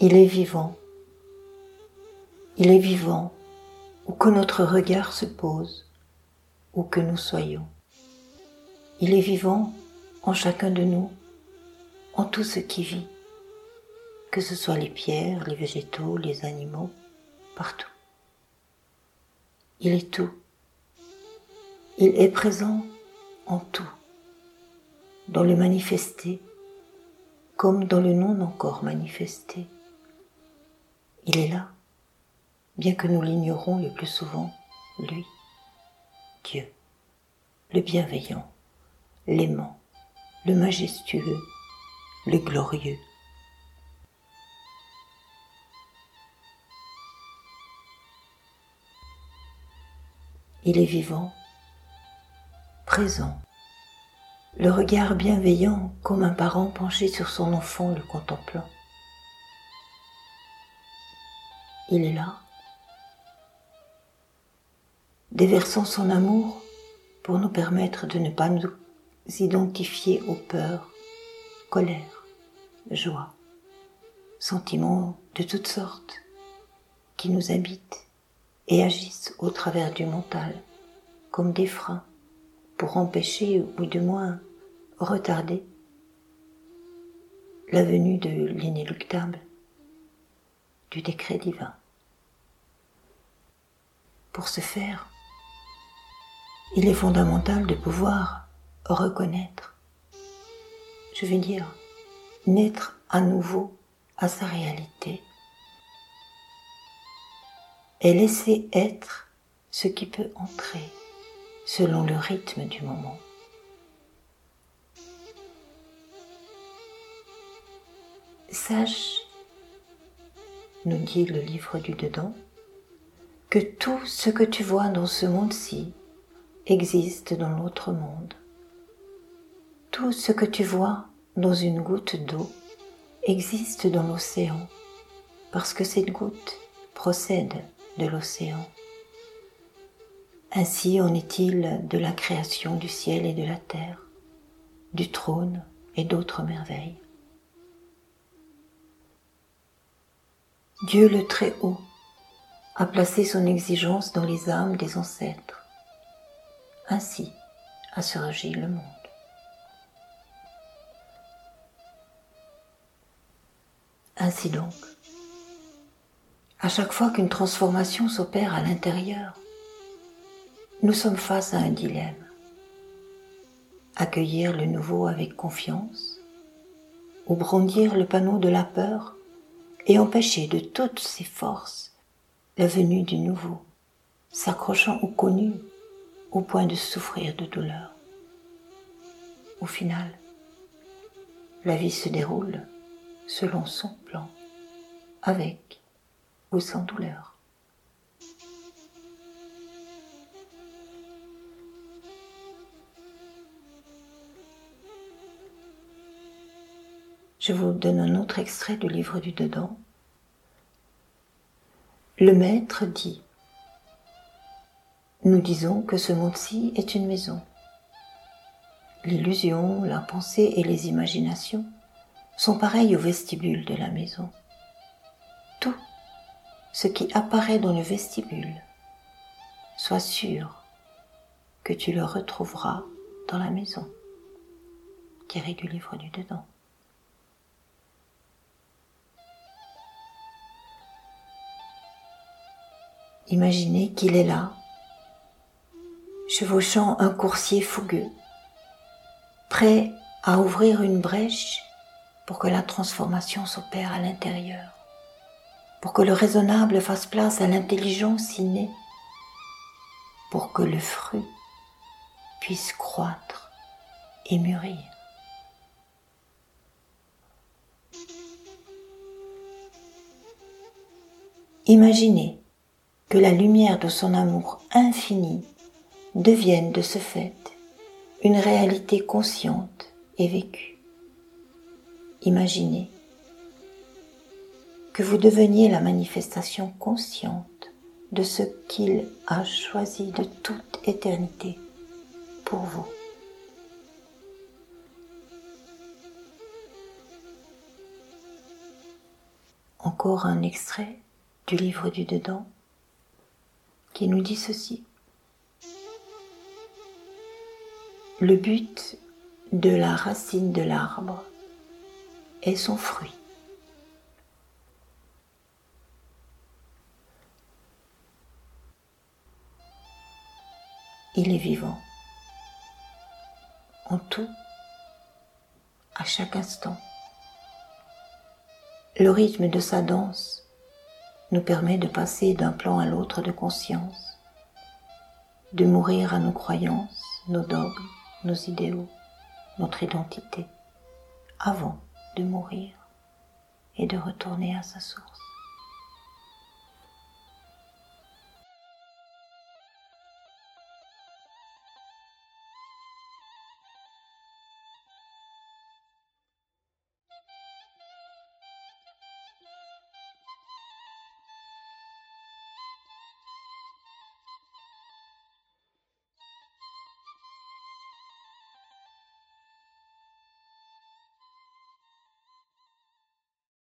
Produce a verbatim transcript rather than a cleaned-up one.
Il est vivant. Il est vivant où que notre regard se pose, où que nous soyons. Il est vivant en chacun de nous, en tout ce qui vit, que ce soit les pierres, les végétaux, les animaux, partout. Il est tout. Il est présent en tout, dans le manifesté comme dans le non encore manifesté. Il est là, bien que nous l'ignorons le plus souvent, lui, Dieu, le bienveillant, l'aimant, le majestueux, le glorieux. Il est vivant, présent, le regard bienveillant comme un parent penché sur son enfant le contemplant. Il est là, déversant son amour pour nous permettre de ne pas nous identifier aux peurs, colère, joie, sentiments de toutes sortes qui nous habitent et agissent au travers du mental comme des freins pour empêcher ou du moins retarder la venue de l'inéluctable, du décret divin. Pour ce faire, il est fondamental de pouvoir reconnaître, je veux dire, naître à nouveau à sa réalité et laisser être ce qui peut entrer selon le rythme du moment. Sache, nous dit le livre du dedans, que tout ce que tu vois dans ce monde-ci existe dans l'autre monde. Tout ce que tu vois dans une goutte d'eau existe dans l'océan, parce que cette goutte procède de l'océan. Ainsi en est-il de la création du ciel et de la terre, du trône et d'autres merveilles. Dieu le Très-Haut a placé son exigence dans les âmes des ancêtres. Ainsi a surgi le monde. Ainsi donc, à chaque fois qu'une transformation s'opère à l'intérieur, nous sommes face à un dilemme. Accueillir le nouveau avec confiance ou brandir le panneau de la peur et empêcher de toutes ses forces la venue du nouveau, s'accrochant au connu au point de souffrir de douleur. Au final, la vie se déroule selon son plan, avec ou sans douleur. Je vous donne un autre extrait du livre du dedans. Le maître dit : nous disons que ce monde-ci est une maison. L'illusion, la pensée et les imaginations sont pareilles au vestibule de la maison. Tout ce qui apparaît dans le vestibule, sois sûr que tu le retrouveras dans la maison. Tiré du livre du dedans. Imaginez qu'il est là, chevauchant un coursier fougueux, prêt à ouvrir une brèche pour que la transformation s'opère à l'intérieur, pour que le raisonnable fasse place à l'intelligence innée, pour que le fruit puisse croître et mûrir. Imaginez que la lumière de son amour infini devienne de ce fait une réalité consciente et vécue. Imaginez que vous deveniez la manifestation consciente de ce qu'il a choisi de toute éternité pour vous. En encore un extrait du livre du dedans qui nous dit ceci. Le but de la racine de l'arbre est son fruit. Il est vivant, en tout, à chaque instant. Le rythme de sa danse nous permet de passer d'un plan à l'autre de conscience, de mourir à nos croyances, nos dogmes, nos idéaux, notre identité, avant de mourir et de retourner à sa source.